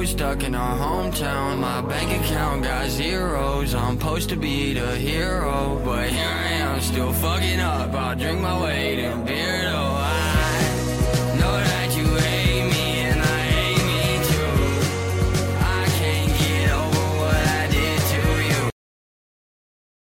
bro stuck in our hometown. My bank account got zeros. I'm supposed to be the hero, but here I am still fucking up. I'll drink my weight in beer though.